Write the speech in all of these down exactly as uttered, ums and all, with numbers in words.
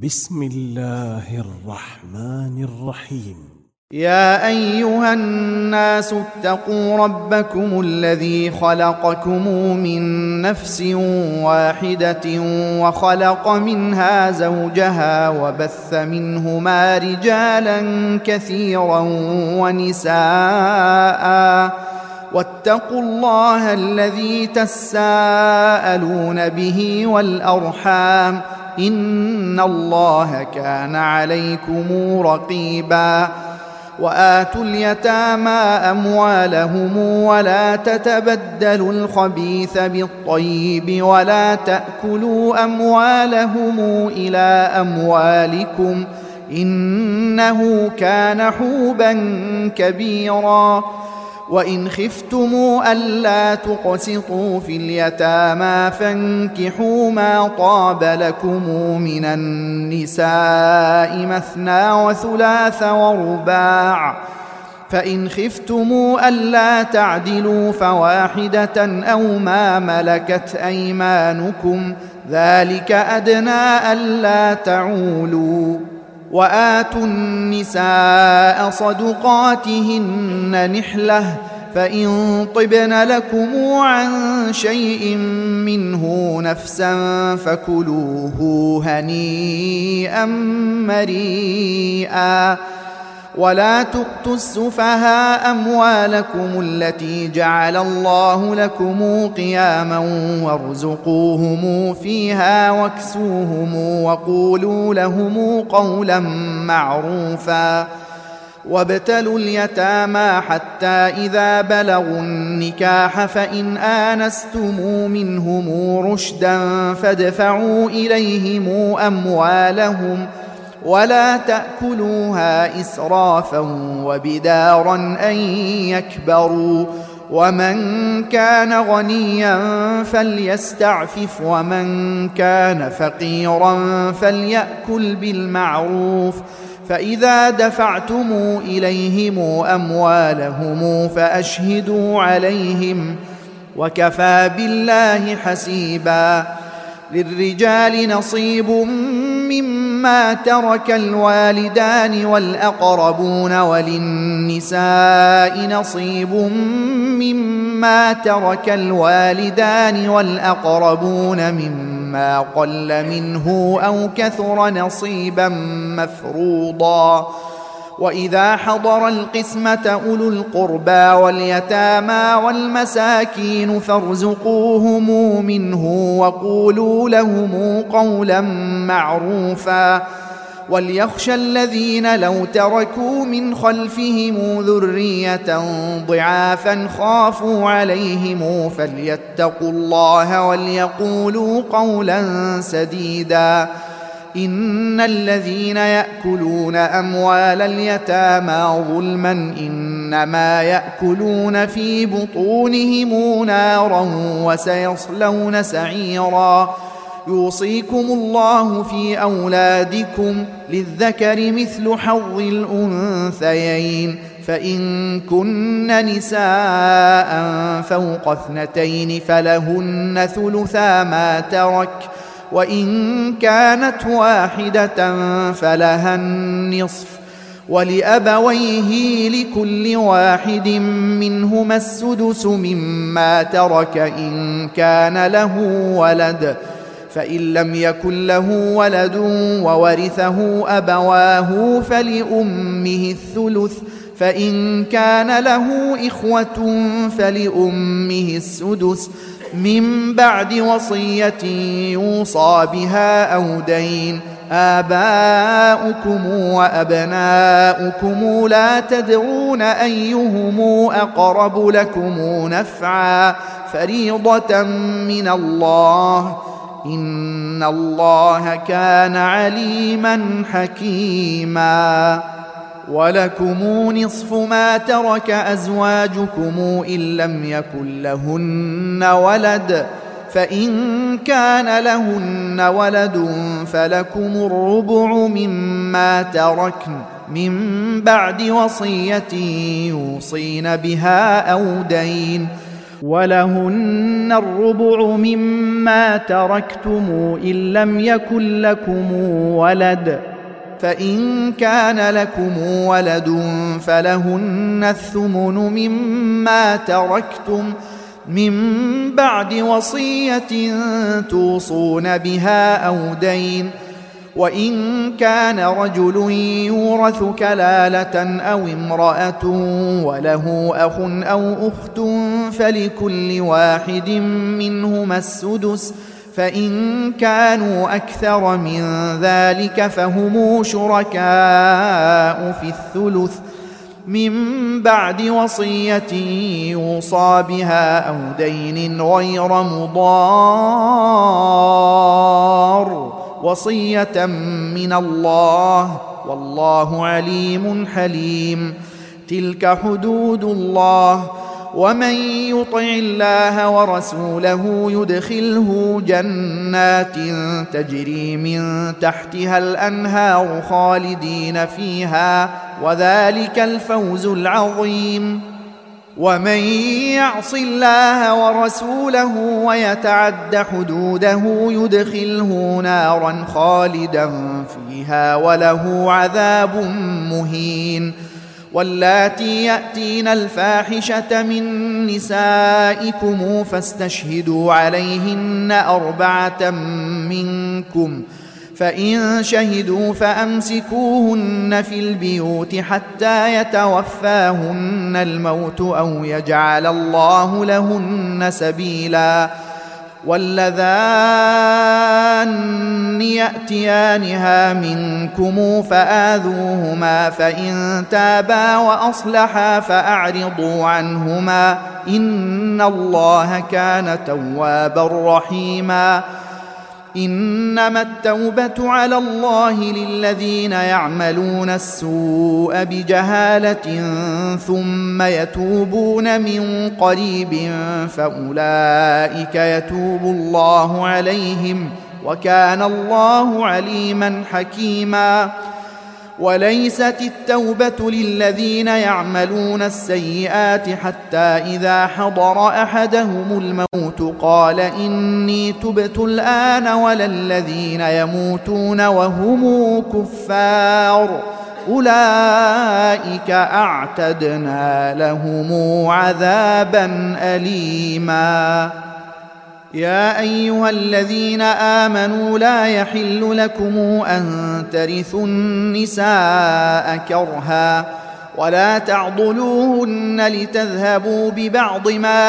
بسم الله الرحمن الرحيم. يا أيها الناس اتقوا ربكم الذي خلقكم من نفس واحدة وخلق منها زوجها وبث منهما رجالا كثيرا ونساء واتقوا الله الذي تساءلون به والأرحام إن الله كان عليكم رقيبا. وآتوا اليتامى أموالهم ولا تتبدلوا الخبيث بالطيب ولا تأكلوا أموالهم إلى أموالكم إنه كان حوبا كبيرا. وإن خفتم ألا تقسطوا في اليتامى فانكحوا ما طاب لكم من النساء مثنى وثلاث ورباع، فإن خفتم ألا تعدلوا فواحدة أو ما ملكت أيمانكم ذلك أدنى ألا تعولوا. وآتوا النساء صدقاتهن نحلة فإن طبن لكم عن شيء منه نفسا فكلوه هنيئا مريئا. ولا تؤتوا السفهاء أموالكم التي جعل الله لكم قياما وارزقوهم فيها واكسوهم وقولوا لهم قولا معروفا. وابتلوا اليتامى حتى إذا بلغوا النكاح فإن آنستم منهم رشدا فادفعوا إليهم أموالهم ولا تأكلوها إسرافا وبدارا أن يكبروا. ومن كان غنيا فليستعفف ومن كان فقيرا فليأكل بالمعروف. فإذا دفعتم إليهم أموالهم فأشهدوا عليهم وكفى بالله حسيبا. للرجال نصيب مما ترك الوالدان والأقربون وللنساء نصيب مما ترك الوالدان والأقربون مما قل منه أو كثر نصيبا مفروضا. وإذا حضر القسمة أولو القربى واليتامى والمساكين فارزقوهم منه وقولوا لهم قولا معروفا. وليخشى الذين لو تركوا من خلفهم ذرية ضعافا خافوا عليهم فليتقوا الله وليقولوا قولا سديدا. إن الذين يأكلون أموال اليتامى ظلما إنما يأكلون في بطونهم نارا وسيصلون سعيرا. يوصيكم الله في أولادكم للذكر مثل حظ الأنثيين فإن كن نساء فوق اثنتين فلهن ثلثا ما ترك وإن كانت واحدة فلها النصف ولأبويه لكل واحد منهما السدس مما ترك إن كان له ولد فإن لم يكن له ولد وورثه أبواه فلأمه الثلث فإن كان له إخوة فلأمه السدس من بعد وصية يوصى بها أو دين. آباؤكم وأبناؤكم لا تدرون أيهم أقرب لكم نفعا فريضة من الله إن الله كان عليما حكيما. ولكم نصف ما ترك أزواجكم إن لم يكن لهن ولد فإن كان لهن ولد فلكم الربع مما تركن من بعد وصية يوصين بها أو دين. ولهن الربع مما تركتم إن لم يكن لكم ولد، فإن كان لكم ولد فلهن الثمن مما تركتم من بعد وصية توصون بها أو دين، وإن كان رجل يورث كلالة أو امرأة وله أخ أو أخت فلكل واحد منهما السدس، فإن كانوا أكثر من ذلك فهم شركاء في الثلث من بعد وصية يوصى بها أو دين غير مضار، وصية من الله والله عليم حليم. تلك حدود الله، ومن يطع الله ورسوله يدخله جنات تجري من تحتها الأنهار خالدين فيها، وذلك الفوز العظيم. ومن يعص الله ورسوله ويتعد حدوده يدخله نارا خالدا فيها وله عذاب مهين. واللاتي يأتين الفاحشة من نسائكم فاستشهدوا عليهن أربعة منكم، فإن شهدوا فأمسكوهن في البيوت حتى يتوفاهن الموت أو يجعل الله لهن سبيلا. واللذان يأتيانها منكم فآذوهما، فإن تابا وأصلحا فأعرضوا عنهما إن الله كان توابا رحيما. إنما التوبة على الله للذين يعملون السوء بجهالة ثم يتوبون من قريب فأولئك يتوب الله عليهم، وكان الله عليما حكيما. وليست التوبة للذين يعملون السيئات حتى إذا حضر أحدهم الموت قال إني تبت الآن، ولا الذين يموتون وهم كفار أولئك أعتدنا لهم عذابا أليما. يا أيها الذين آمنوا لا يحل لكم أن ترثوا النساء كرها، ولا تعضلوهن لتذهبوا ببعض ما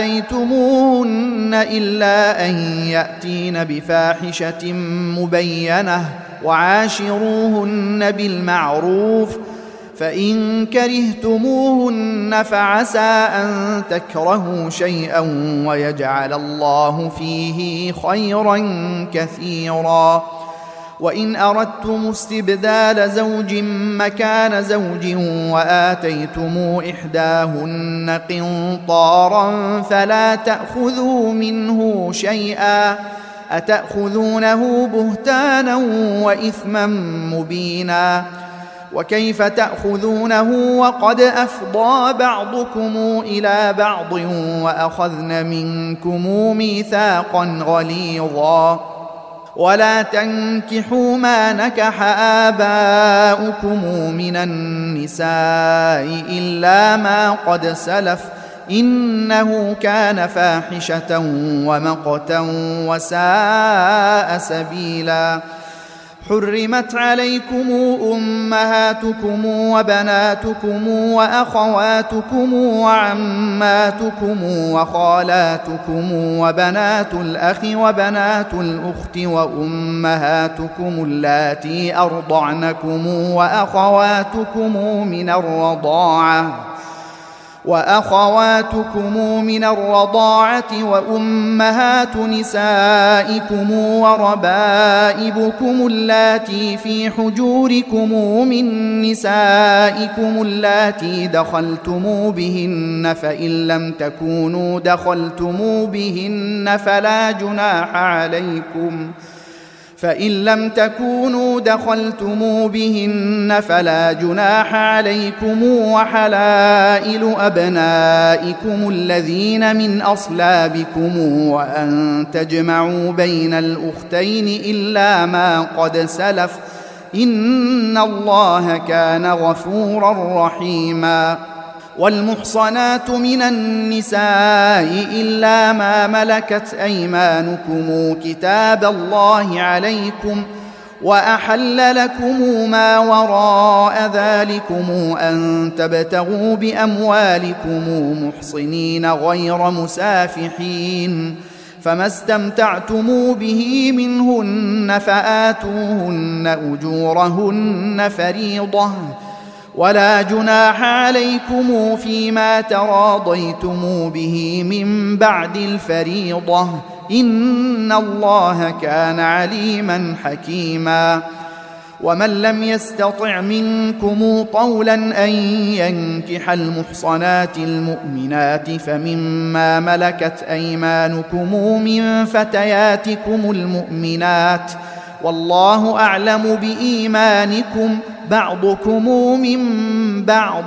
آتيتموهن إلا أن يأتين بفاحشة مبينة، وعاشروهن بالمعروف، فإن كرهتموهن فعسى أن تكرهوا شيئا ويجعل الله فيه خيرا كثيرا. وإن أردتم استبدال زوج مكان زوج وآتيتم إحداهن قنطارا فلا تأخذوا منه شيئا، أتأخذونه بهتانا وإثما مبينا. وكيف تأخذونه وقد أفضى بعضكم إلى بعض وأخذن منكم ميثاقا غليظا. ولا تنكحوا ما نكح آباؤكم من النساء إلا ما قد سلف إنه كان فاحشة ومقتا وساء سبيلا. حرمت عليكم أمهاتكم وبناتكم وأخواتكم وعماتكم وخالاتكم وبنات الأخ وبنات الأخت وأمهاتكم اللاتي أرضعنكم وأخواتكم من الرضاعة وأخواتكم من الرضاعة وأمهات نسائكم وربائبكم اللاتي في حجوركم من نسائكم اللاتي دخلتم بهن، فإن لم تكونوا دخلتم بهن فلا جناح عليكم فإن لم تكونوا دخلتم بهن فلا جناح عليكم وحلائل أبنائكم الذين من أصلابكم وأن تجمعوا بين الأختين إلا ما قد سلف إن الله كان غفورا رحيما. والمحصنات من النساء إلا ما ملكت أيمانكم كتاب الله عليكم وأحل لكم ما وراء ذلكم أن تبتغوا بأموالكم محصنين غير مسافحين فما استمتعتم به منهن فآتوهن أجورهن فريضة ولا جناح عليكم فيما تراضيتم به من بعد الفريضة إن الله كان عليما حكيما. ومن لم يستطع منكم طولا أن ينكح المحصنات المؤمنات فمما ملكت أيمانكم من فتياتكم المؤمنات والله أعلم بإيمانكم بعضكم من بعض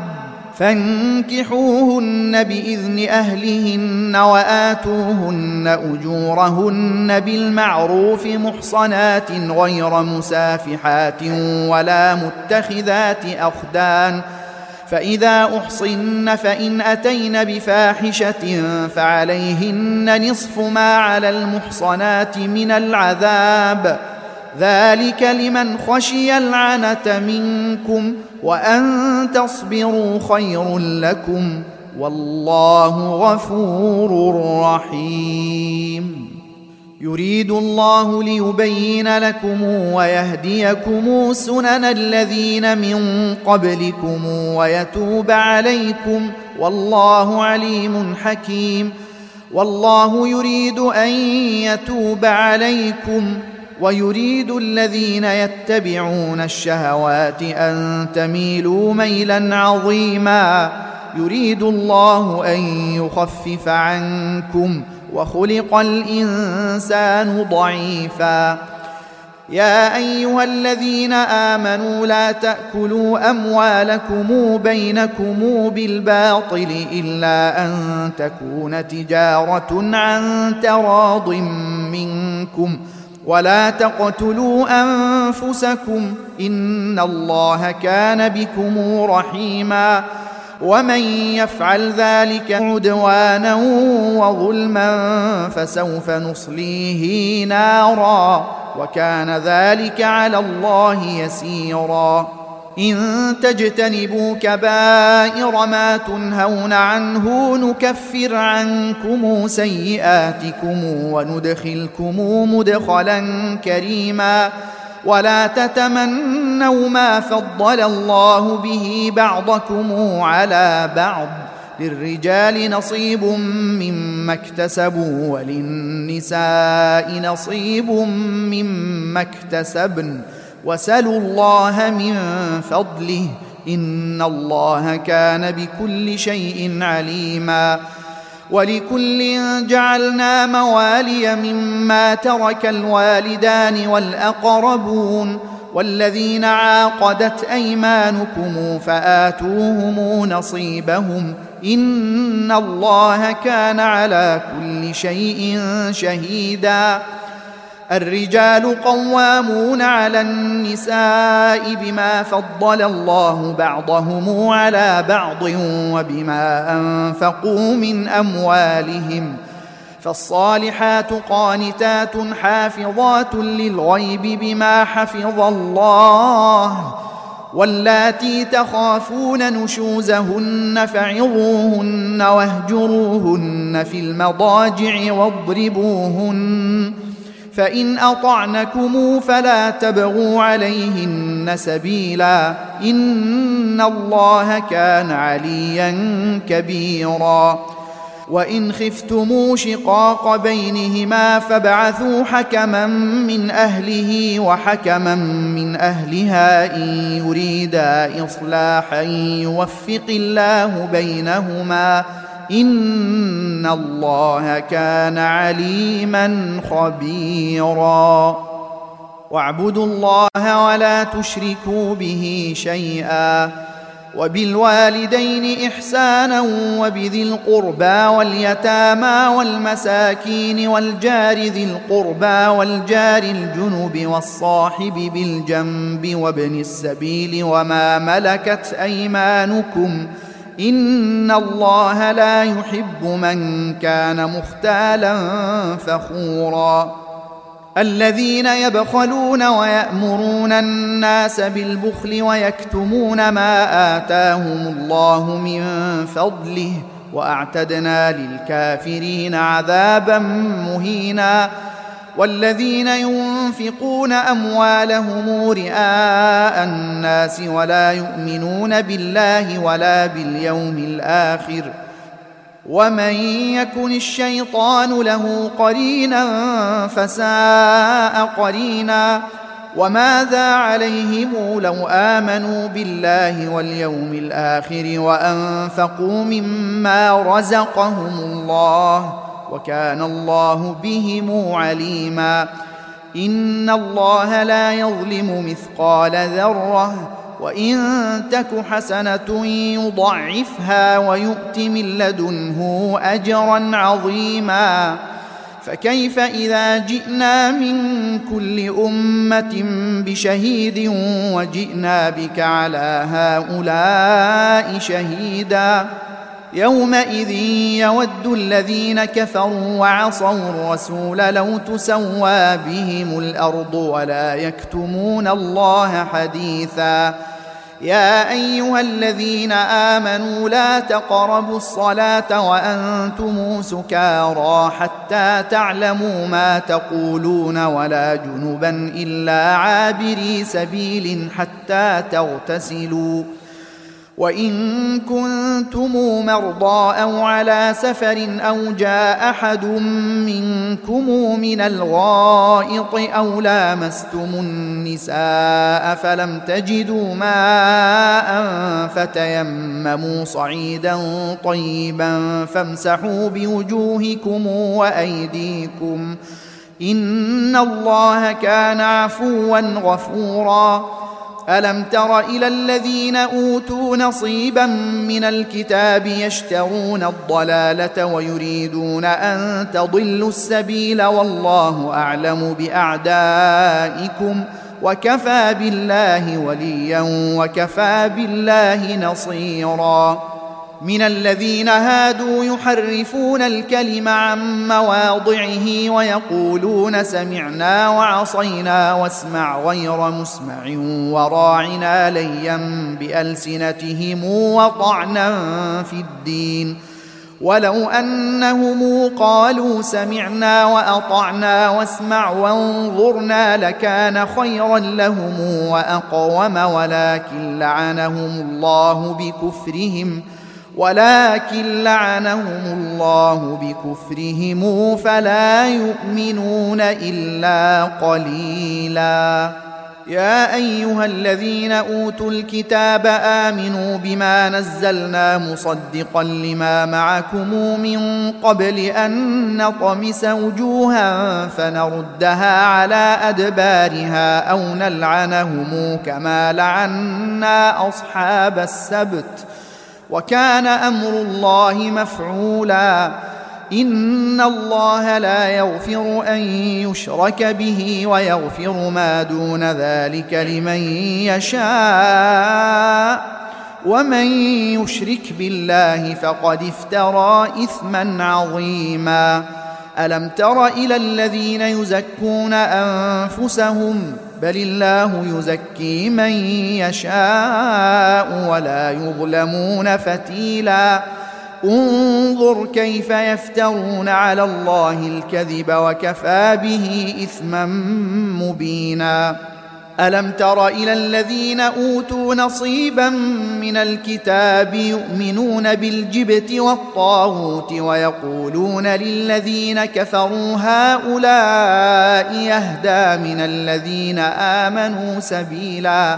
فانكحوهن بإذن أهلهن وآتوهن أجورهن بالمعروف محصنات غير مسافحات ولا متخذات أخدان فإذا أحصن فإن أتين بفاحشة فعليهن نصف ما على المحصنات من العذاب ذلك لمن خشي العنة منكم وأن تصبروا خير لكم والله غفور رحيم. يريد الله ليبين لكم ويهديكم سنن الذين من قبلكم ويتوب عليكم والله عليم حكيم. والله يريد أن يتوب عليكم ويريد الذين يتبعون الشهوات أن تميلوا ميلا عظيما. يريد الله أن يخفف عنكم وخلق الإنسان ضعيفا. يا أيها الذين آمنوا لا تأكلوا أموالكم بينكم بالباطل إلا أن تكون تجارة عن تراض منكم ولا تقتلوا أنفسكم إن الله كان بكم رحيما. ومن يفعل ذلك عدوانا وظلما فسوف نصليه نارا وكان ذلك على الله يسيرا. إن تجتنبوا كبائر ما تنهون عنه نكفر عنكم سيئاتكم وندخلكم مدخلا كريما. ولا تتمنوا ما فضل الله به بعضكم على بعض للرجال نصيب مما اكتسبوا وللنساء نصيب مما اكتسبن وسلوا الله من فضله إن الله كان بكل شيء عليما. ولكل جعلنا موالي مما ترك الوالدان والأقربون والذين عاقدت أيمانكم فآتوهم نصيبهم إن الله كان على كل شيء شهيدا. الرجال قوامون على النساء بما فضل الله بعضهم على بعض وبما أنفقوا من أموالهم فالصالحات قانتات حافظات للغيب بما حفظ الله واللاتي تخافون نشوزهن فعظوهن واهجروهن في المضاجع واضربوهن فإن أطعنكم فلا تبغوا عليهن سبيلا إن الله كان عليا كبيرا. وإن خفتموا شقاق بينهما فابعثوا حكما من أهله وحكما من أهلها إن يريدا إصلاحا يوفق الله بينهما إن الله كان عليما خبيرا. واعبدوا الله ولا تشركوا به شيئا وبالوالدين إحسانا وبذي القربى واليتامى والمساكين والجار ذي القربى والجار الجنب والصاحب بالجنب وابن السبيل وما ملكت أيمانكم إن الله لا يحب من كان مختالا فخورا الذين يبخلون ويأمرون الناس بالبخل ويكتمون ما آتاهم الله من فضله وأعتدنا للكافرين عذابا مهينا والذين ينفقون أموالهم رئاء الناس ولا يؤمنون بالله ولا باليوم الآخر ومن يكن الشيطان له قرينا فساء قرينا وماذا عليهم لو آمنوا بالله واليوم الآخر وأنفقوا مما رزقهم الله وكان الله بهم عليما إن الله لا يظلم مثقال ذرة وإن تك حسنة يضعفها ويؤت من لدنه أجرا عظيما فكيف إذا جئنا من كل أمة بشهيد وجئنا بك على هؤلاء شهيدا يومئذ يود الذين كفروا وعصوا الرسول لو تسوى بهم الأرض ولا يكتمون الله حديثا يا أيها الذين آمنوا لا تقربوا الصلاة وأنتم سكارى حتى تعلموا ما تقولون ولا جنبا إلا عابري سبيل حتى تغتسلوا وإن كنتم مرضى أو على سفر أو جاء أحد منكم من الغائط أو لامستم النساء فلم تجدوا ماء فتيمموا صعيدا طيبا فامسحوا بوجوهكم وأيديكم إن الله كان عفوا غفورا ألم تر إلى الذين أوتوا نصيبا من الكتاب يشترون الضلالة ويريدون أن تضلوا السبيل والله أعلم بأعدائكم وكفى بالله وليا وكفى بالله نصيرا من الذين هادوا يحرفون الكلم عن مواضعه ويقولون سمعنا وعصينا واسمع غير مسمع وراعنا ليا بألسنتهم وطعنا في الدين ولو أنهم قالوا سمعنا وأطعنا واسمع وانظرنا لكان خيرا لهم وأقوم ولكن لعنهم الله بكفرهم ولكن لعنهم الله بكفرهم فلا يؤمنون إلا قليلا يا أيها الذين أوتوا الكتاب آمنوا بما نزلنا مصدقا لما معكم من قبل أن نطمس وجوها فنردها على أدبارها أو نلعنهم كما لعنا أصحاب السبت وكان أمر الله مفعولا إن الله لا يغفر أن يشرك به ويغفر ما دون ذلك لمن يشاء ومن يشرك بالله فقد افترى إثما عظيما ألم تر إلى الذين يزكون أنفسهم بل الله يزكي من يشاء ولا يظلمون فتيلا انظر كيف يفترون على الله الكذب وكفى به إثما مبينا ألم تر إلى الذين أوتوا نصيبا من الكتاب يؤمنون بالجبت والطاغوت ويقولون للذين كفروا هؤلاء يهدى من الذين آمنوا سبيلا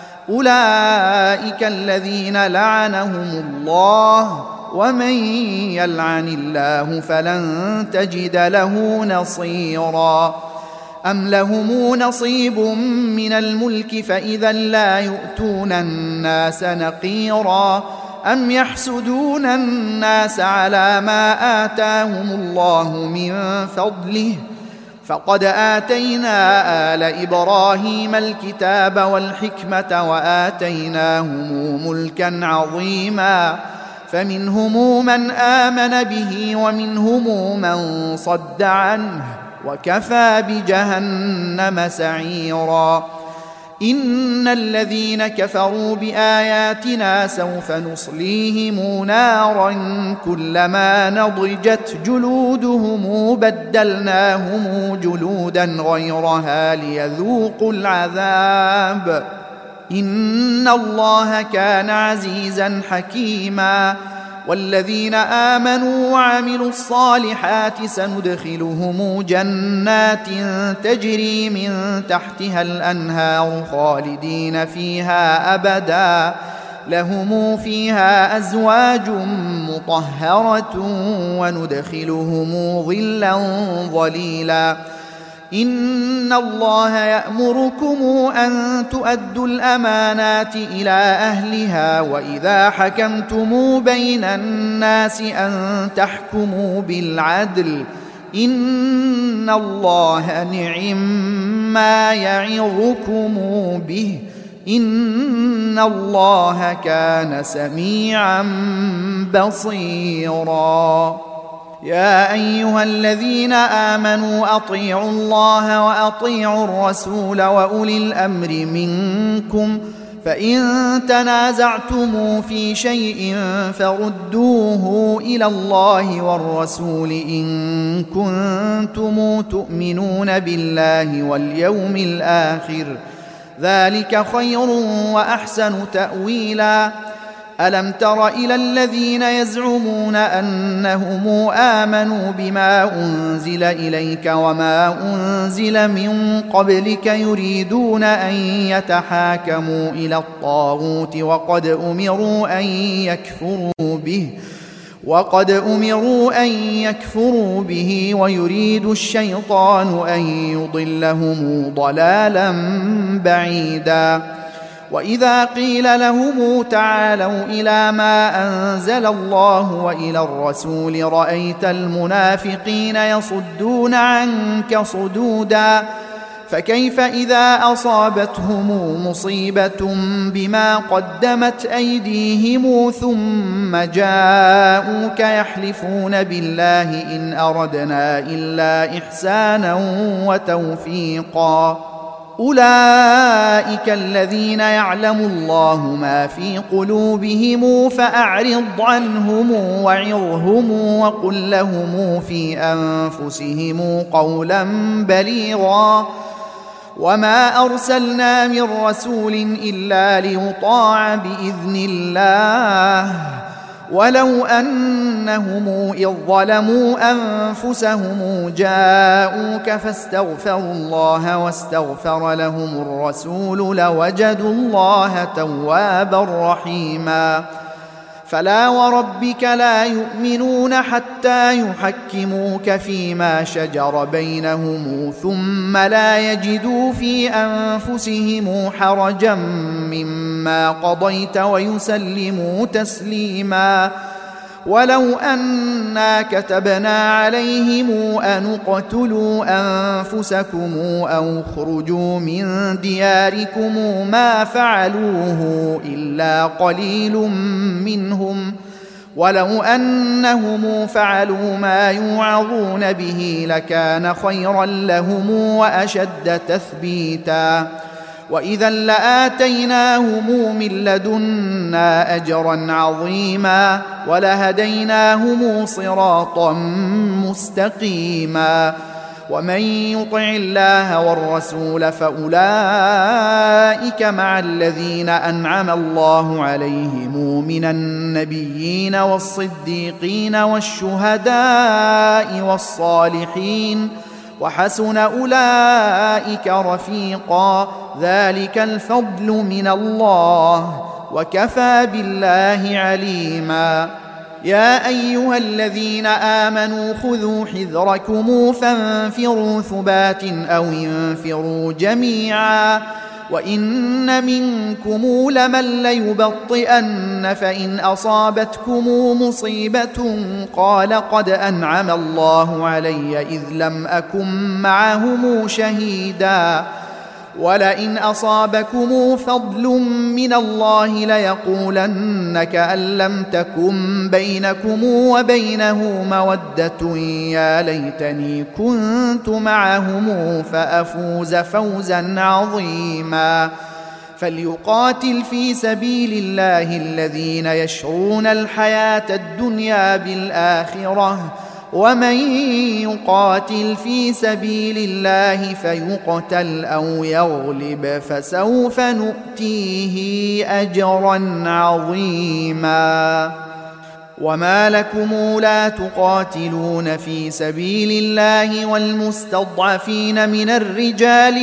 أولئك الذين لعنهم الله ومن يلعن الله فلن تجد له نصيرا أم لهم نصيب من الملك فإذا لا يؤتون الناس نقيرا أم يحسدون الناس على ما آتاهم الله من فضله فقد آتينا آل إبراهيم الكتاب والحكمة وآتيناهم ملكا عظيما فمنهم من آمن به ومنهم من صد عنه وكفى بجهنم سعيرا إن الذين كفروا بآياتنا سوف نصليهم نارا كلما نضجت جلودهم بدلناهم جلودا غيرها ليذوقوا العذاب إن الله كان عزيزا حكيما والذين آمنوا وعملوا الصالحات سندخلهم جنات تجري من تحتها الأنهار خالدين فيها أبدا لهم فيها أزواج مطهرة وندخلهم ظلا ظليلا إن الله يأمركم أن تؤدوا الأمانات إلى أهلها وإذا حكمتم بين الناس أن تحكموا بالعدل إن الله نعم ما يعظكم به إن الله كان سميعا بصيرا يا أيها الذين آمنوا أطيعوا الله وأطيعوا الرسول وأولي الأمر منكم فإن تنازعتم في شيء فردوه إلى الله والرسول إن كنتم تؤمنون بالله واليوم الآخر ذلك خير وأحسن تأويلا ألم تر إلى الذين يزعمون أنهم آمنوا بما أنزل إليك وما أنزل من قبلك يريدون أن يتحاكموا إلى الطاغوت وقد أمروا أن يكفروا به وقد أمروا أن يكفروا به ويريد الشيطان أن يضلهم ضلالا بعيدا وإذا قيل لهم تعالوا إلى ما أنزل الله وإلى الرسول رأيت المنافقين يصدون عنك صدودا فكيف إذا أصابتهم مصيبة بما قدمت أيديهم ثم جاءوك يحلفون بالله إن أردنا إلا إحسانا وتوفيقا أولئك الذين يعلم الله ما في قلوبهم فأعرض عنهم وعظهم وقل لهم في أنفسهم قولا بليغا وما أرسلنا من رسول إلا ليطاع بإذن الله ولو أنهم إذ ظلموا أنفسهم جاءوك فاستغفروا الله واستغفر لهم الرسول لوجدوا الله توابا رحيما فلا وربك لا يؤمنون حتى يحكموك فيما شجر بينهم ثم لا يجدوا في أنفسهم حرجا مما قضيت ويسلموا تسليما ولو أنا كتبنا عليهم أن اقتلوا أنفسكم أو اخرجوا من دياركم ما فعلوه إلا قليل منهم ولو أنهم فعلوا ما يوعظون به لكان خيرا لهم وأشد تثبيتا وإذا لآتيناهم من لدنا أجرا عظيما ولهديناهم صراطا مستقيما ومن يطع الله والرسول فأولئك مع الذين أنعم الله عليهم من النبيين والصديقين والشهداء والصالحين وحسن أولئك رفيقا ذلك الفضل من الله وكفى بالله عليما يا أيها الذين آمنوا خذوا حذركم فانفروا ثبات أو انفروا جميعا وإن منكم لمن ليبطئن فإن أصابتكم مصيبة قال قد أنعم الله علي إذ لم أكن معهم شهيدا ولئن أصابكم فضل من الله ليقولن كأن لم تكن بينكم وبينه مودة يا ليتني كنت معهم فأفوز فوزا عظيما فليقاتل في سبيل الله الذين يشرون الحياة الدنيا بالآخرة ومن يقاتل في سبيل الله فيقتل أو يغلب فسوف نؤتيه أجرا عظيما وما لكم لا تقاتلون في سبيل الله والمستضعفين من الرجال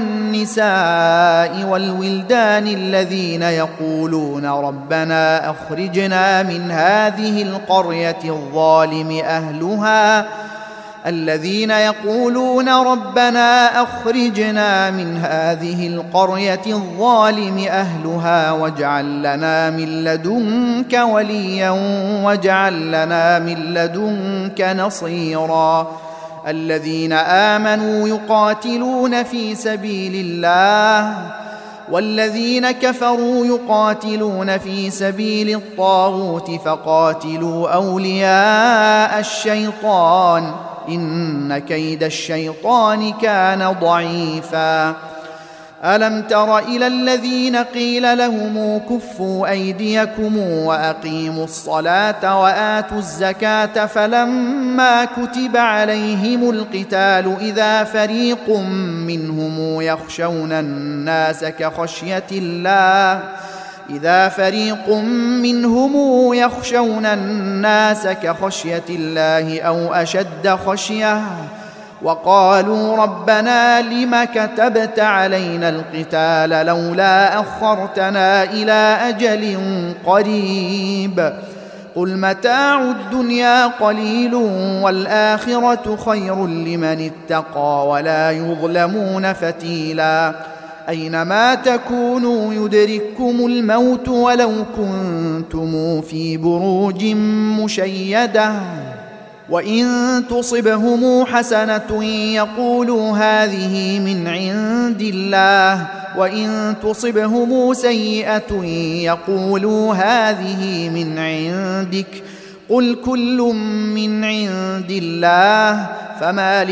والنساء والولدان الذين يقولون ربنا أخرجنا من هذه القرية الظالم أهلها الذين يقولون ربنا أخرجنا من هذه القرية الظالم أهلها واجعل لنا من لدنك وليا واجعل لنا من لدنك نصيرا الذين آمنوا يقاتلون في سبيل الله والذين كفروا يقاتلون في سبيل الطاغوت فقاتلوا أولياء الشيطان إن كيد الشيطان كان ضعيفا ألم تر إلى الذين قيل لهم كفوا أيديكم وأقيموا الصلاة وآتوا الزكاة فلما كتب عليهم القتال إذا فريق منهم يخشون الناس كخشية الله إذا فريق منهم يخشون الناس كخشية الله أو أشد خشية وقالوا ربنا لم كتبت علينا القتال لولا أخرتنا إلى أجل قريب قل متاع الدنيا قليل والآخرة خير لمن اتقى ولا يظلمون فتيلا أينما تكونوا يدرككم الموت ولو كنتم في بروج مشيدة وإن تصبهم حسنة يقولوا هذه من عند الله وإن تصبهم سيئة يقولوا هذه من عندك قل كل من عند الله فما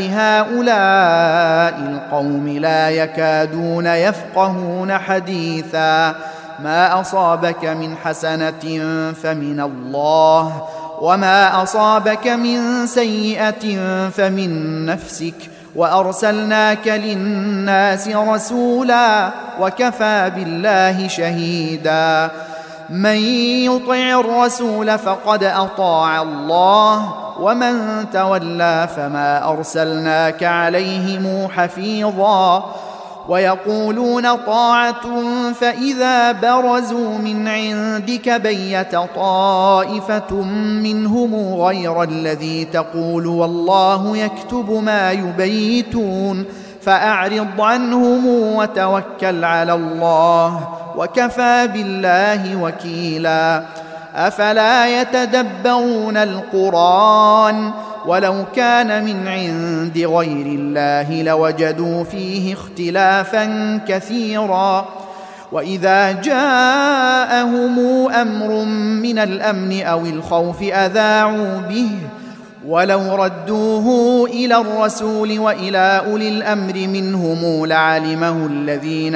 لهؤلاء القوم لا يكادون يفقهون حديثا ما أصابك من حسنة فمن الله وما أصابك من سيئة فمن نفسك وأرسلناك للناس رسولا وكفى بالله شهيدا من يطع الرسول فقد أطاع الله ومن تولى فما أرسلناك عليهم حفيظا ويقولون طاعة فإذا برزوا من عندك بيت طائفة منهم غير الذي تقول والله يكتب ما يبيتون فأعرض عنهم وتوكل على الله وكفى بالله وكيلا أفلا يتدبرون القرآن ولو كان من عند غير الله لوجدوا فيه اختلافا كثيرا وإذا جاءهم أمر من الأمن أو الخوف أذاعوا به ولو ردوه إلى الرسول وإلى أولي الأمر منهم لعلمه الذين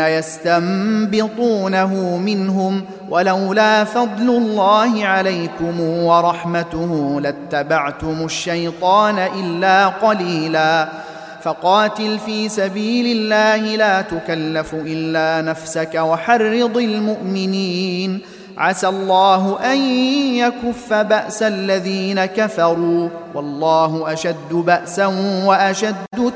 يستنبطونه منهم ولولا فضل الله عليكم ورحمته لاتبعتم الشيطان إلا قليلا فقاتل في سبيل الله لا تكلف إلا نفسك وحرض المؤمنين عسى الله أن يكف بأس الذين كفروا والله أشد بأسا وأشد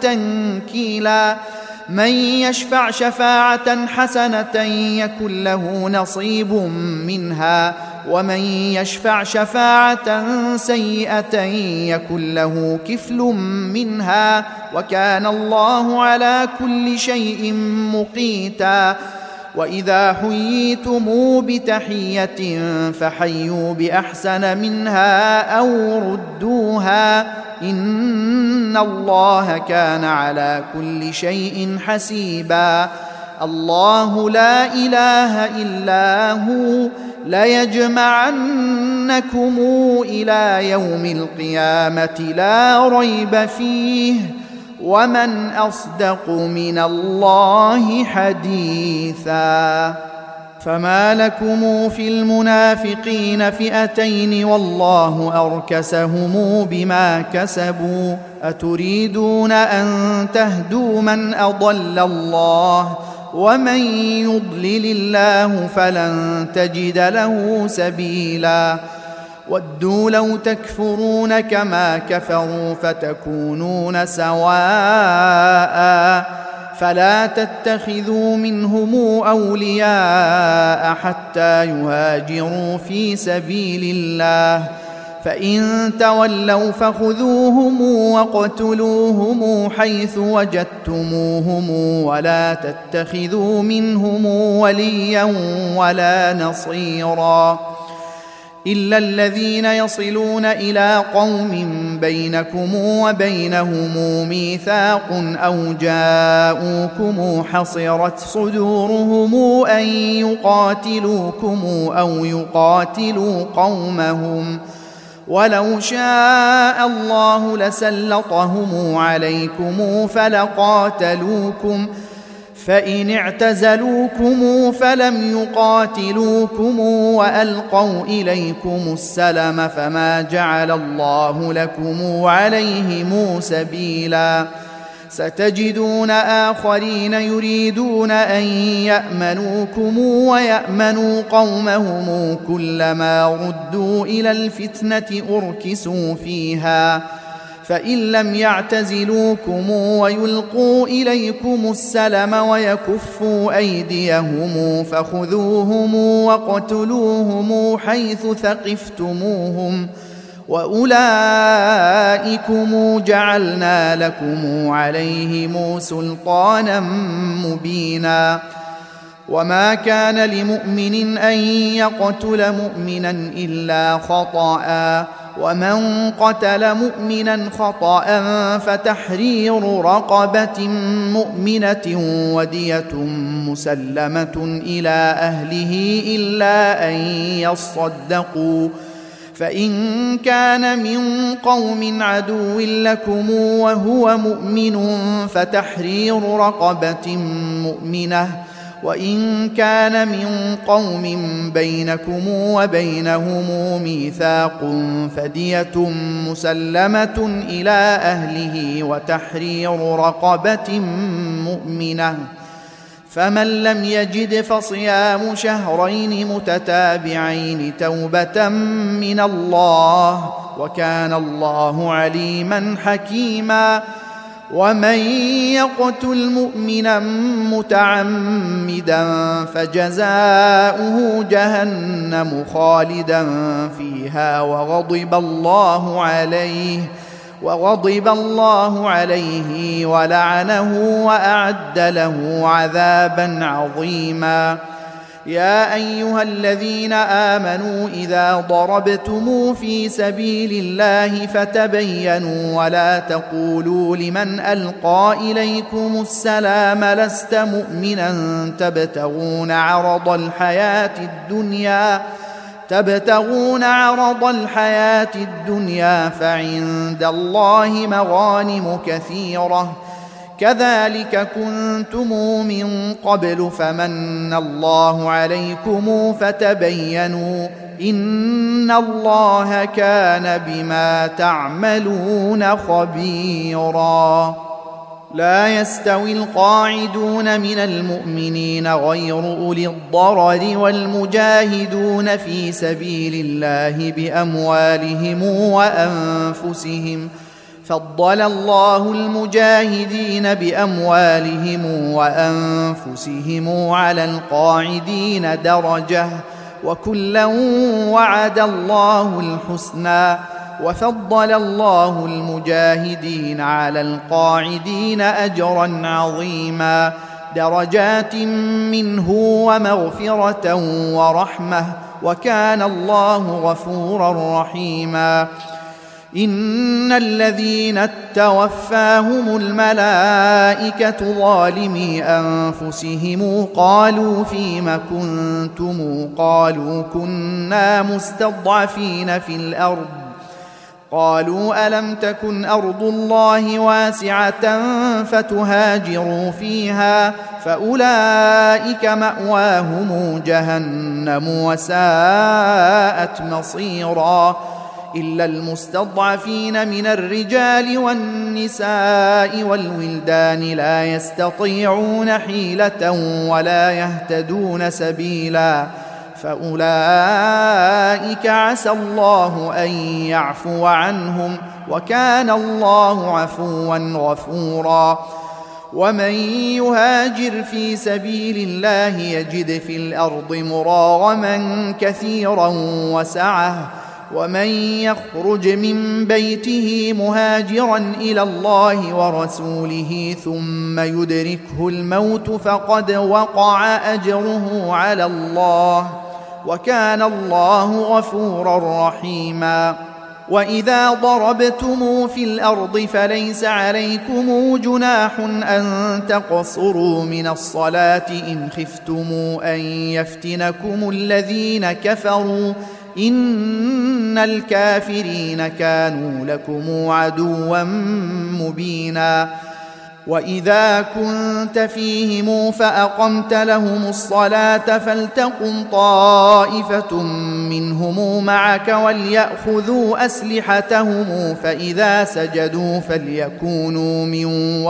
تنكيلا من يشفع شفاعة حسنة يكن له نصيب منها ومن يشفع شفاعة سيئة يكن له كفل منها وكان الله على كل شيء مقيتا. وإذا حييتم بتحية فحيوا بأحسن منها أو ردوها إن الله كان على كل شيء حسيبا. الله لا إله إلا هو ليجمعنكم إلى يوم القيامة لا ريب فيه ومن أصدق من الله حديثا. فما لكم في المنافقين فئتين والله أركسهم بما كسبوا أتريدون أن تهدوا من أضل الله ومن يضلل الله فلن تجد له سبيلا. ودوا لو تكفرون كما كفروا فتكونون سواء فلا تتخذوا منهم أولياء حتى يهاجروا في سبيل الله فإن تولوا فخذوهم واقتلوهم حيث وجدتموهم ولا تتخذوا منهم وليا ولا نصيرا إلا الذين يصلون إلى قوم بينكم وبينهم ميثاق أو جاءوكم حصرت صدورهم أن يقاتلوكم أو يقاتلوا قومهم ولو شاء الله لسلطهم عليكم فلقاتلوكم فإن اعتزلوكم فلم يقاتلوكم وألقوا إليكم السلم فما جعل الله لكم عليهم سبيلا. ستجدون آخرين يريدون أن يأمنوكم ويأمنوا قومهم كلما ردوا إلى الفتنة أركسوا فيها فإن لم يعتزلوكم ويلقوا إليكم السلم ويكفوا أيديهم فخذوهم واقتلوهم حيث ثقفتموهم وأولئكم جعلنا لكم عليهم سلطانا مبينا. وما كان لمؤمن أن يقتل مؤمنا إلا خطأ ومن قتل مؤمنا خطأ فتحرير رقبة مؤمنة ودية مسلمة إلى أهله إلا أن يصدقوا فإن كان من قوم عدو لكم وهو مؤمن فتحرير رقبة مؤمنة وإن كان من قوم بينكم وبينهم ميثاق فدية مسلمة إلى أهله وتحرير رقبة مؤمنة فمن لم يجد فصيام شهرين متتابعين توبة من الله وكان الله عليما حكيما. ومن يقتل مؤمنا متعمدا فجزاؤه جهنم خالدا فيها وغضب الله عليه وغضب الله عليه ولعنه وأعد له عذابا عظيما. يا أيها الذين آمنوا إذا ضربتم في سبيل الله فتبينوا ولا تقولوا لمن ألقى إليكم السلام لست مؤمنا تبتغون عرض الحياة الدنيا تبتغون عرض الحياة الدنيا فعند الله مغانم كثيرة كذلك كنتم من قبل فمن الله عليكم فتبينوا إن الله كان بما تعملون خبيرا. لا يستوي القاعدون من المؤمنين غير أولي الضرر والمجاهدون في سبيل الله بأموالهم وأنفسهم فضل الله المجاهدين بأموالهم وأنفسهم على القاعدين درجة وكلا وعد الله الحسنى وفضل الله المجاهدين على القاعدين أجرا عظيما درجات منه ومغفرة ورحمة وكان الله غفورا رحيما إن الذين توفاهم الملائكة ظالمي أنفسهم قالوا فيم كنتم قالوا كنا مستضعفين في الأرض قالوا ألم تكن أرض الله واسعة فتهاجروا فيها فأولئك مأواهم جهنم وساءت مصيرا إلا المستضعفين من الرجال والنساء والولدان لا يستطيعون حيلة ولا يهتدون سبيلا فأولئك عسى الله أن يعفو عنهم وكان الله عفوا غفورا ومن يهاجر في سبيل الله يجد في الأرض مراغما كثيرا وسعة ومن يخرج من بيته مهاجرا إلى الله ورسوله ثم يدركه الموت فقد وقع أجره على الله وكان الله غفورا رحيما وإذا ضربتم في الأرض فليس عليكم جناح أن تقصروا من الصلاة إن خفتم أن يفتنكم الذين كفروا إن الكافرين كانوا لكم عدوا مبينا وإذا كنت فيهم فأقمت لهم الصلاة فلتقم طائفة منهم معك وليأخذوا أسلحتهم فإذا سجدوا فليكونوا من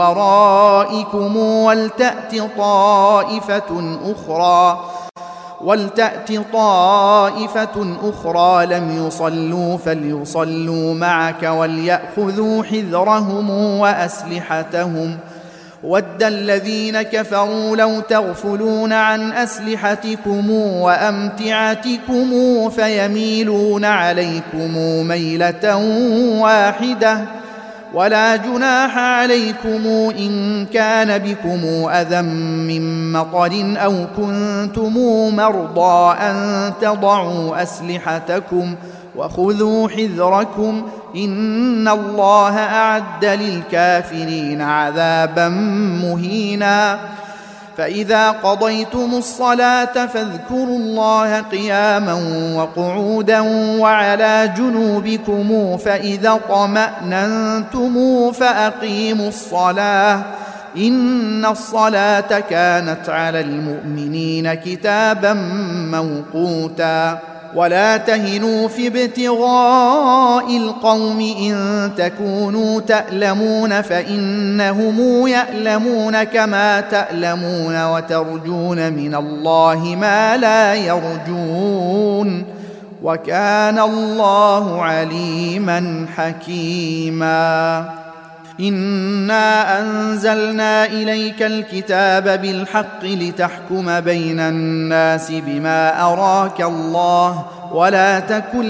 ورائكم ولتأت طائفة أخرى ولتأت طائفة أخرى لم يصلوا فليصلوا معك وليأخذوا حذرهم وأسلحتهم ود الذين كفروا لو تغفلون عن أسلحتكم وأمتعتكم فيميلون عليكم ميلة واحدة ولا جناح عليكم إن كان بكم أذى من مطر أو كنتم مرضى أن تضعوا أسلحتكم وخذوا حذركم إن الله أعد للكافرين عذابا مهينا فإذا قضيتم الصلاة فاذكروا الله قياما وقعودا وعلى جنوبكم فإذا اطمأننتم فأقيموا الصلاة إن الصلاة كانت على المؤمنين كتابا موقوتا ولا تهنوا في ابتغاء القوم إن تكونوا تألمون فإنهم يألمون كما تألمون وترجون من الله ما لا يرجون وكان الله عليما حكيما إنا أنزلنا إليك الكتاب بالحق لتحكم بين الناس بما أراك الله ولا تكن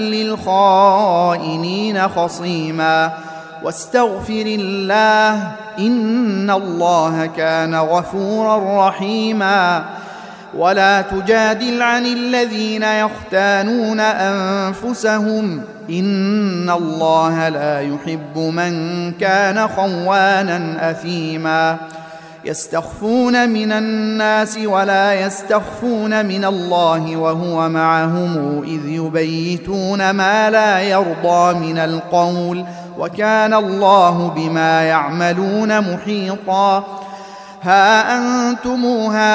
للخائنين خصيما واستغفر الله إن الله كان غفورا رحيما ولا تجادل عن الذين يختانون أنفسهم إن الله لا يحب من كان خوانا أثيما يستخفون من الناس ولا يستخفون من الله وهو معهم إذ يبيتون ما لا يرضى من القول وكان الله بما يعملون محيطا ها أنتم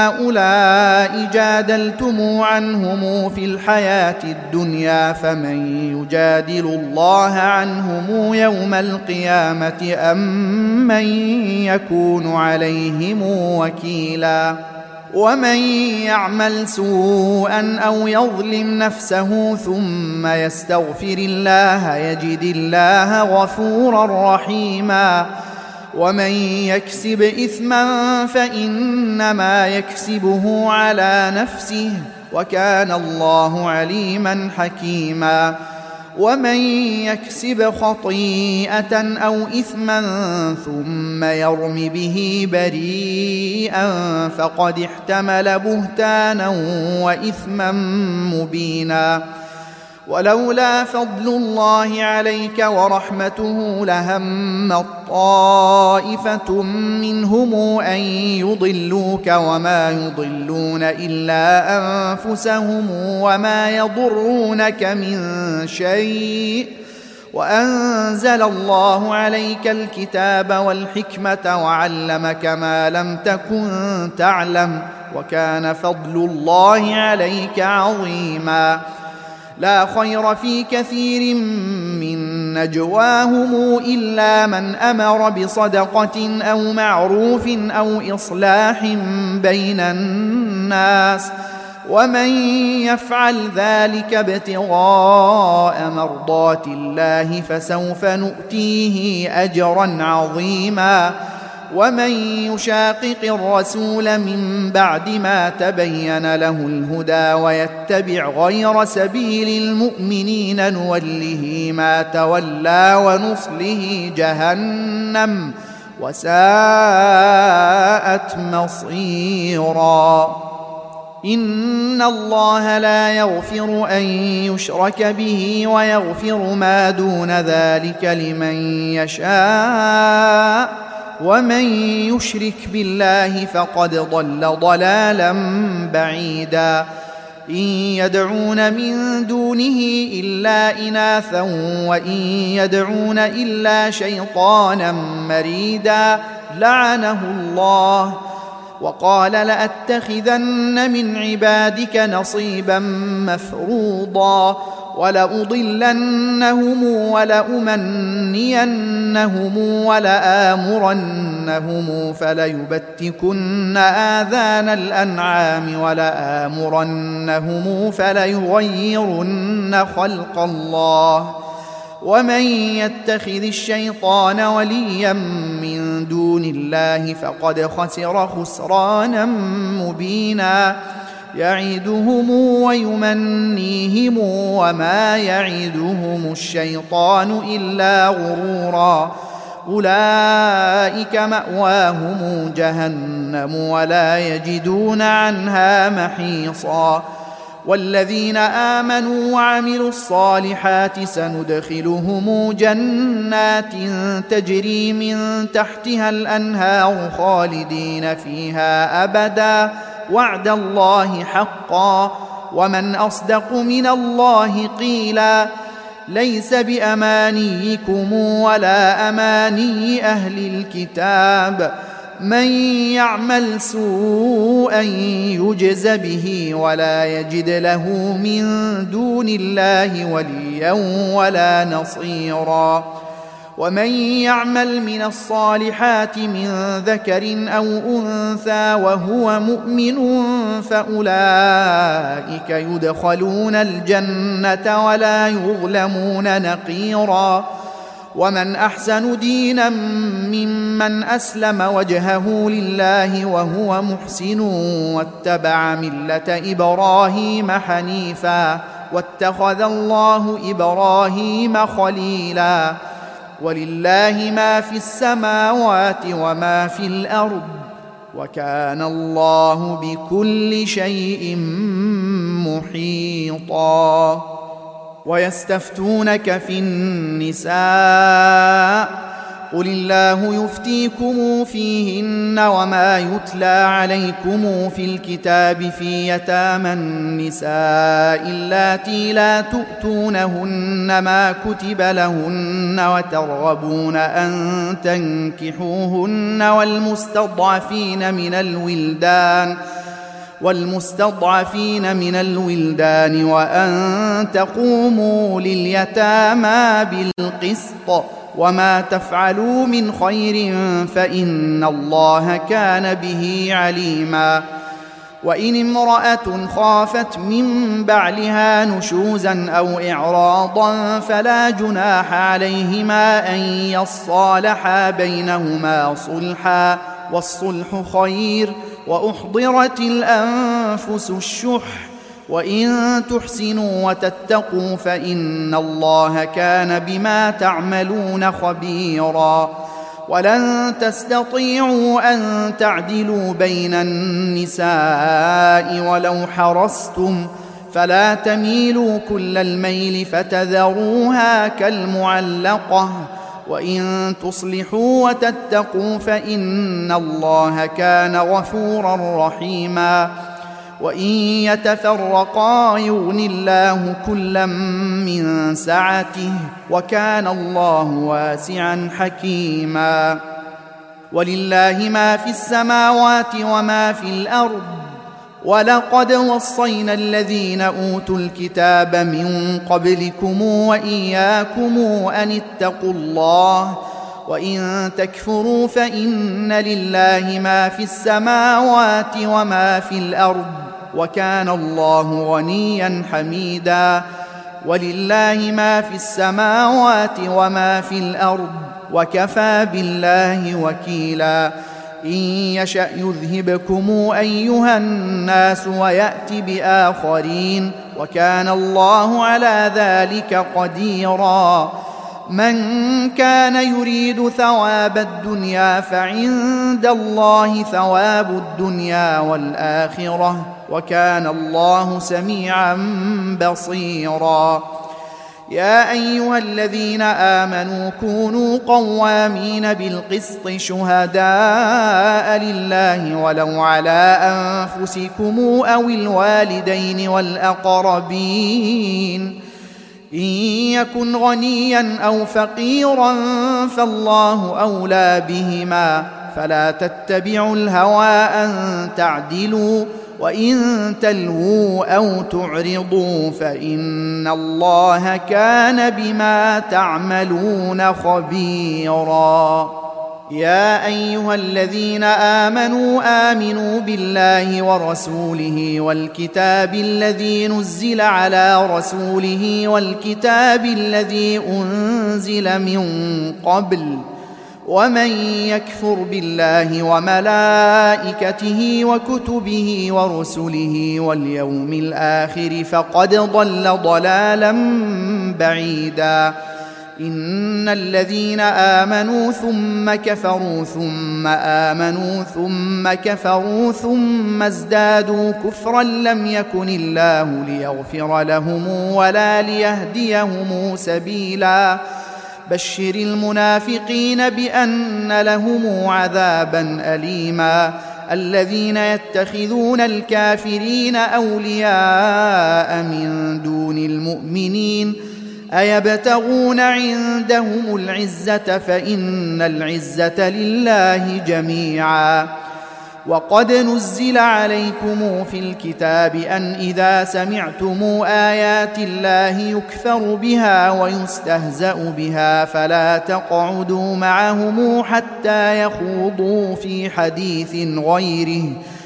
هؤلاء جادلتم عنهم في الحياة الدنيا فمن يجادل الله عنهم يوم القيامة أم من يكون عليهم وكيلا ومن يعمل سوءا أو يظلم نفسه ثم يستغفر الله يجد الله غفورا رحيما ومن يكسب إثما فإنما يكسبه على نفسه وكان الله عليما حكيما. ومن يكسب خطيئة أو إثما ثم يرم به بريئا فقد احتمل بهتانا وإثما مبينا. ولولا فضل الله عليك ورحمته لهم طائفة منهم أن يضلوك وما يضلون إلا أنفسهم وما يضرونك من شيء، وأنزل الله عليك الكتاب والحكمة وعلمك ما لم تكن تعلم، وكان فضل الله عليك عظيما. لا خير في كثير من نجواهم إلا من أمر بصدقة أو معروف أو إصلاح بين الناس، ومن يفعل ذلك ابتغاء مرضات الله فسوف نؤتيه أجرا عظيما. ومن يشاقق الرسول من بعد ما تبين له الهدى ويتبع غير سبيل المؤمنين نوله ما تولى ونصله جهنم وساءت مصيرا. إن الله لا يغفر أن يشرك به ويغفر ما دون ذلك لمن يشاء، ومن يشرك بالله فقد ضل ضلالا بعيدا. إن يدعون من دونه إلا إناثا وإن يدعون إلا شيطانا مريدا لعنه الله، وقال لأتخذن من عبادك نصيبا مفروضا ولأضلنهم ولأمنينهم ولآمرنهم فليبتكن آذان الأنعام ولآمرنهم فليغيرن خلق الله. ومن يتخذ الشيطان وليا من دون الله فقد خسر خسرانا مبينا. يعدهم ويمنيهم وما يعدهم الشيطان إلا غرورا. أولئك مأواهم جهنم ولا يجدون عنها محيصا. والذين آمنوا وعملوا الصالحات سندخلهم جنات تجري من تحتها الأنهار خالدين فيها أبدا وعد الله حقا ومن أصدق من الله قيلا. ليس بأمانيكم ولا أماني أهل الكتاب من يعمل سوءا يجز به ولا يجد له من دون الله وليا ولا نصيرا. ومن يعمل من الصالحات من ذكر أو أنثى وهو مؤمن فأولئك يدخلون الجنة ولا يظلمون نقيرا. ومن أحسن دينا ممن أسلم وجهه لله وهو محسن واتبع ملة إبراهيم حنيفا واتخذ الله إبراهيم خليلا. ولله ما في السماوات وما في الأرض وكان الله بكل شيء محيطا. ويستفتونك في النساء قل الله يفتيكم فيهن وما يتلى عليكم في الكتاب في يتامى النساء اللاتي لا تؤتونهن ما كتب لهن وترغبون أن تنكحوهن والمستضعفين من الولدان والمستضعفين من الولدان وأن تقوموا لليتامى بالقسط وما تفعلوا من خير فإن الله كان به عليما. وإن امرأة خافت من بعلها نشوزا أو إعراضا فلا جناح عليهما أن يصالحا بينهما صلحا والصلح خير. وأحضرت الأنفس الشح وإن تحسنوا وتتقوا فإن الله كان بما تعملون خبيرا. ولن تستطيعوا أن تعدلوا بين النساء ولو حرصتم، فلا تميلوا كل الميل فتذروها كالمعلقة، وإن تصلحوا وتتقوا فإن الله كان غفورا رحيما. وإن يتفرقا يغن الله كلا من سعته، وكان الله واسعا حكيما. ولله ما في السماوات وما في الأرض، ولقد وصينا الذين أوتوا الكتاب من قبلكم وإياكم أن اتقوا الله، وإن تكفروا فإن لله ما في السماوات وما في الأرض، وكان الله غنيا حميدا. ولله ما في السماوات وما في الأرض، وكفى بالله وكيلا. إن يشأ يذهبكم أيها الناس ويأت بآخرين، وكان الله على ذلك قديرا. من كان يريد ثواب الدنيا فعند الله ثواب الدنيا والآخرة، وكان الله سميعا بصيرا. يا أيها الذين آمنوا كونوا قوامين بالقسط شهداء لله ولو على أنفسكم أو الوالدين والأقربين، إن يكن غنيا أو فقيرا فالله أولى بهما، فلا تتبعوا الهوى أن تعدلوا، وإن تلووا أو تعرضوا فإن الله كان بما تعملون خبيرا. يا أيها الذين آمنوا آمنوا بالله ورسوله والكتاب الذي نزل على رسوله والكتاب الذي أنزل من قبل، ومن يكفر بالله وملائكته وكتبه ورسله واليوم الآخر فقد ضل ضلالا بعيدا. إن الذين آمنوا ثم كفروا ثم آمنوا ثم كفروا ثم ازدادوا كفرا لم يكن الله ليغفر لهم ولا ليهديهم سبيلا. بشر المنافقين بأن لهم عذابا أليما. الذين يتخذون الكافرين أولياء من دون المؤمنين أيبتغون عندهم العزة فإن العزة لله جميعا. وقد نزل عليكم في الكتاب أن إذا سمعتم آيات الله يكفر بها ويستهزأ بها فلا تقعدوا معهم حتى يخوضوا في حديث غيره،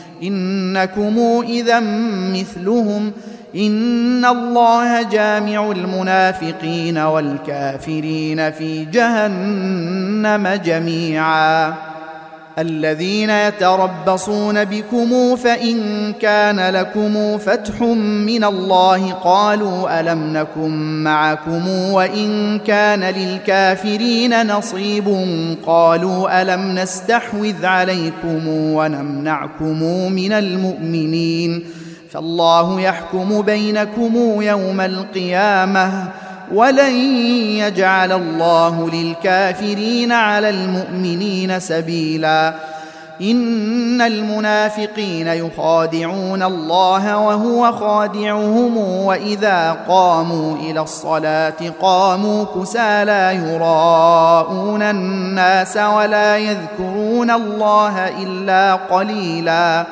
إنكم إذا مثلهم، إن الله جامع المنافقين والكافرين في جهنم جميعا. الذين يتربصون بكم فإن كان لكم فتح من الله قالوا ألم نكن معكم، وإن كان للكافرين نصيب قالوا ألم نستحوذ عليكم ونمنعكم من المؤمنين، فالله يحكم بينكم يوم القيامة ولن يجعل الله للكافرين على المؤمنين سبيلا. إن المنافقين يخادعون الله وهو خادعهم وإذا قاموا إلى الصلاة قاموا كسالى يراءون الناس ولا يذكرون الله إلا قليلا.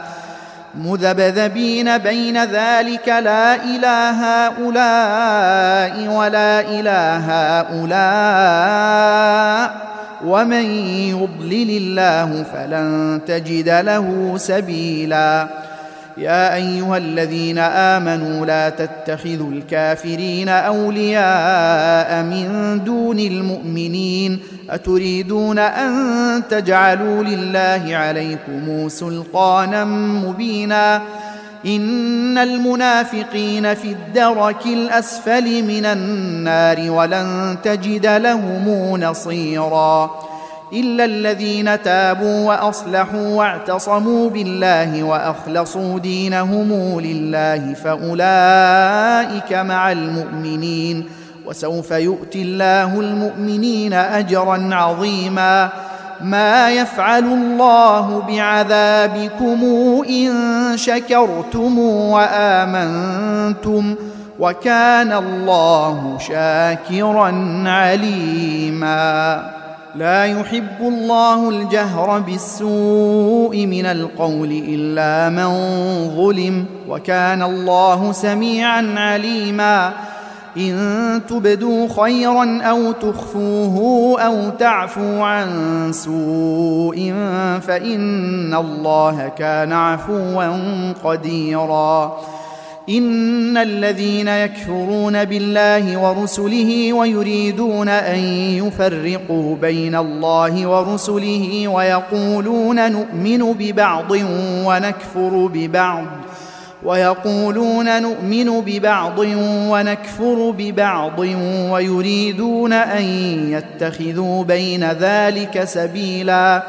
مذبذبين بين ذلك لا إله هؤلاء ولا إله هؤلاء ومن يضلل الله فلن تجد له سبيلا. يا أيها الذين آمنوا لا تتخذوا الكافرين أولياء من دون المؤمنين، أتريدون أن تجعلوا لله عليكم سلطانا مبينا، إن المنافقين في الدرك الأسفل من النار ولن تجد لهم نصيرا إلا الذين تابوا وأصلحوا واعتصموا بالله وأخلصوا دينهم لله فأولئك مع المؤمنين وسوف يؤتي الله المؤمنين أجرا عظيما ما يفعل الله بعذابكم إن شكرتم وآمنتم وكان الله شاكرا عليما لا يحب الله الجهر بالسوء من القول إلا من ظلم وكان الله سميعا عليما إن تبدوا خيرا أو تخفوه أو تعفوا عن سوء فإن الله كان عفوا قديرا إن الذين يكفرون بالله ورسله ويريدون أن يفرقوا بين الله ورسله ويقولون نؤمن ببعض ونكفر ببعض ويقولون نؤمن ببعض ونكفر ببعض ويريدون أن يتخذوا بين ذلك سبيلا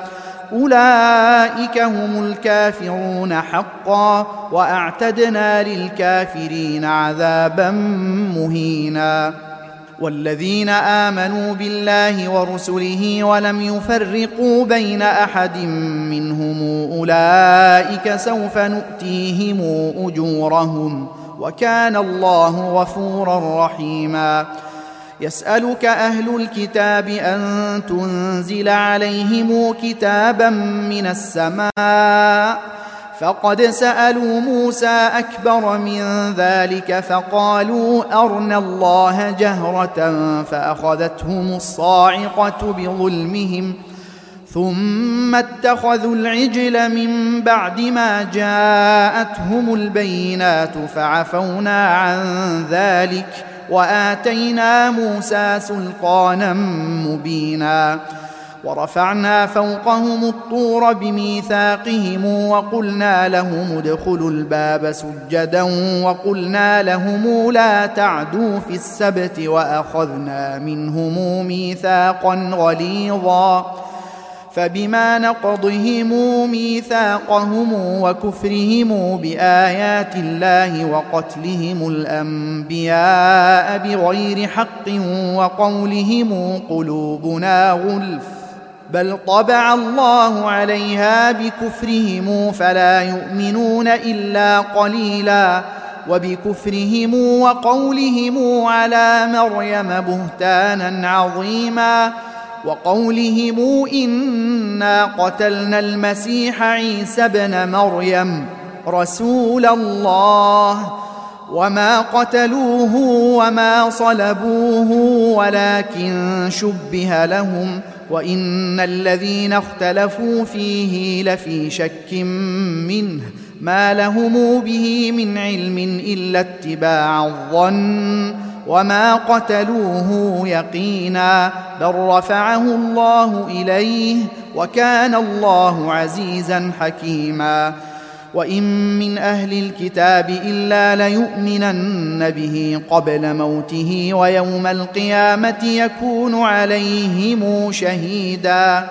أولئك هم الكافرون حقا وأعتدنا للكافرين عذابا مهينا والذين آمنوا بالله ورسله ولم يفرقوا بين أحد منهم أولئك سوف نؤتيهم أجورهم وكان الله غفورا رحيما يسألك أهل الكتاب أن تنزل عليهم كتابا من السماء فقد سألوا موسى أكبر من ذلك فقالوا أرنا الله جهرة فأخذتهم الصاعقة بظلمهم ثم اتخذوا العجل من بعد ما جاءتهم البينات فعفونا عن ذلك وآتينا موسى سلطانا مبينا ورفعنا فوقهم الطور بميثاقهم وقلنا لهم ادخلوا الباب سجدا وقلنا لهم لا تعدوا في السبت وأخذنا منهم ميثاقا غليظا فبما نقضهم ميثاقهم وكفرهم بآيات الله وقتلهم الأنبياء بغير حق وقولهم قلوبنا غلف بل طبع الله عليها بكفرهم فلا يؤمنون إلا قليلا وبكفرهم وقولهم على مريم بهتانا عظيما وقولهم إنا قتلنا المسيح عيسى ابن مريم رسول الله وما قتلوه وما صلبوه ولكن شبه لهم وإن الذين اختلفوا فيه لفي شك منه ما لهم به من علم إلا اتباع الظن وما قتلوه يقينا بل رفعه الله إليه وكان الله عزيزا حكيما وإن من أهل الكتاب إلا ليؤمنن به قبل موته ويوم القيامة يكون عليهم شهيدا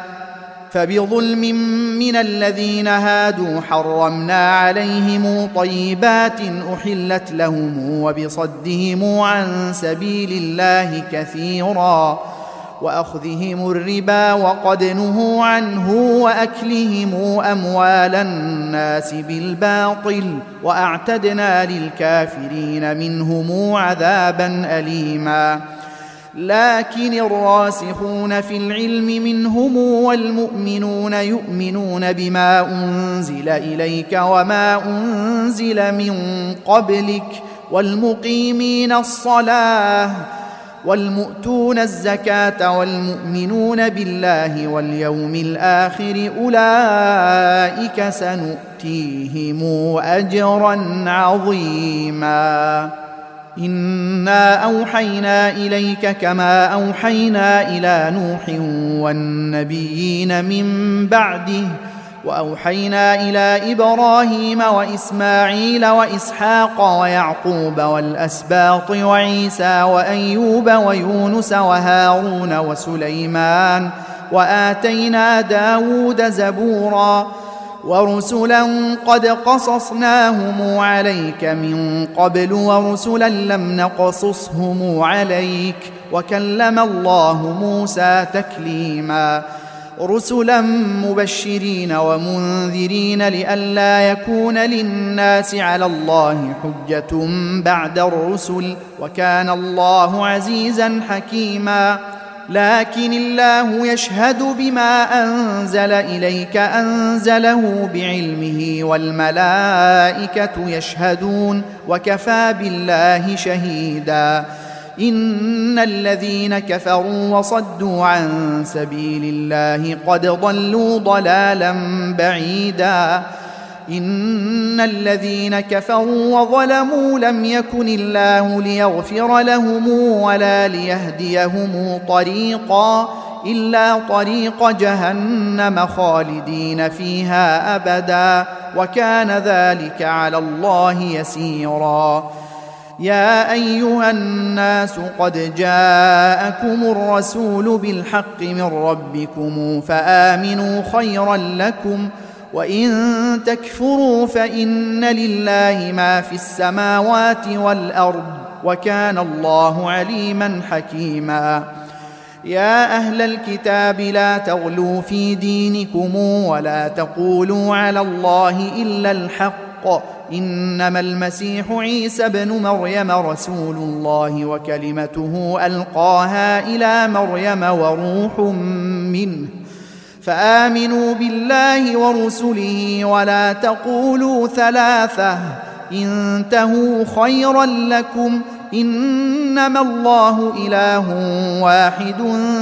فبظلم من الذين هادوا حرمنا عليهم طيبات أحلت لهم وبصدهم عن سبيل الله كثيرا وأخذهم الربا وقد نهوا عنه وأكلهم أموال الناس بالباطل وأعتدنا للكافرين منهم عذابا أليما لكن الراسخون في العلم منهم والمؤمنون يؤمنون بما أنزل إليك وما أنزل من قبلك والمقيمين الصلاة والمؤتون الزكاة والمؤمنون بالله واليوم الآخر أولئك سنؤتيهم أجرا عظيما إنا أوحينا إليك كما أوحينا إلى نوح والنبيين من بعده وأوحينا إلى إبراهيم وإسماعيل وإسحاق ويعقوب والأسباط وعيسى وأيوب ويونس وهارون وسليمان وآتينا داود زبورا ورسلا قد قصصناهم عليك من قبل ورسلا لم نقصصهم عليك وكلم الله موسى تكليما رسلا مبشرين ومنذرين لئلا يكون للناس على الله حجة بعد الرسل وكان الله عزيزا حكيما لكن الله يشهد بما أنزل إليك أنزله بعلمه والملائكة يشهدون وكفى بالله شهيدا إن الذين كفروا وصدوا عن سبيل الله قد ضلوا ضلالا بعيدا إن الذين كفروا وظلموا لم يكن الله ليغفر لهم ولا ليهديهم طريقا إلا طريق جهنم خالدين فيها أبدا وكان ذلك على الله يسيرا يا أيها الناس قد جاءكم الرسول بالحق من ربكم فآمنوا خيرا لكم وإن تكفروا فإن لله ما في السماوات والأرض وكان الله عليما حكيما يا أهل الكتاب لا تغلوا في دينكم ولا تقولوا على الله إلا الحق إنما المسيح عيسى بن مريم رسول الله وكلمته ألقاها إلى مريم وروح منه فآمنوا بالله ورسله ولا تقولوا ثلاثة انتهوا خيرا لكم إنما الله إله واحد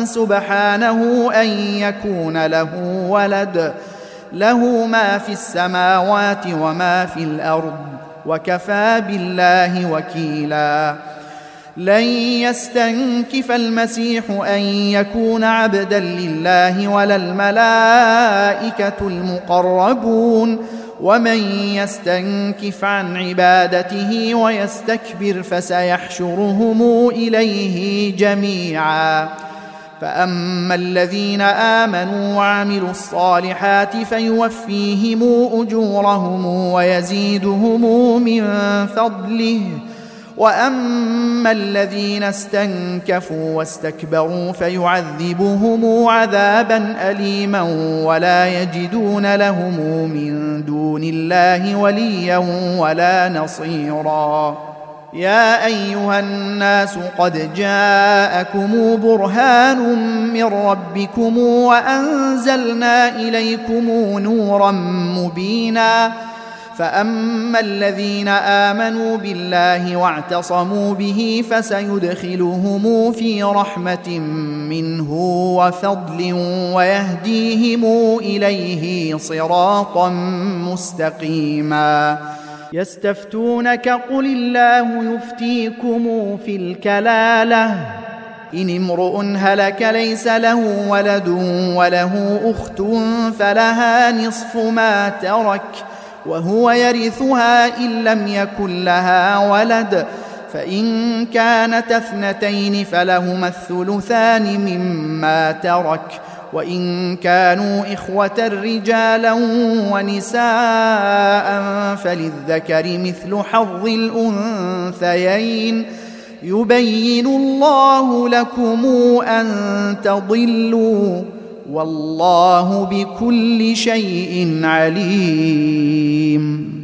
سبحانه أن يكون له ولد له ما في السماوات وما في الأرض وكفى بالله وكيلا لن يستنكف المسيح أن يكون عبدا لله ولا الملائكة المقربون ومن يستنكف عن عبادته ويستكبر فسيحشرهم إليه جميعا فأما الذين آمنوا وعملوا الصالحات فيوفيهم أجورهم ويزيدهم من فضله وأما الذين استنكفوا واستكبروا فيعذبهم عذابا أليما ولا يجدون لهم من دون الله وليا ولا نصيرا يا أيها الناس قد جاءكم برهان من ربكم وأنزلنا إليكم نورا مبينا فأما الذين آمنوا بالله واعتصموا به فسيدخلهم في رحمة منه وفضل ويهديهم إليه صراطا مستقيما يستفتونك قل الله يفتيكم في الكلالة إن امرؤ هلك ليس له ولد وله أخت فلها نصف ما ترك وهو يرثها إن لم يكن لها ولد فإن كانت اثنتين فلهما الثلثان مما ترك وإن كانوا إخوة رجالا ونساء فللذكر مثل حظ الأنثيين يبين الله لكم أن تضلوا والله بكل شيء عليم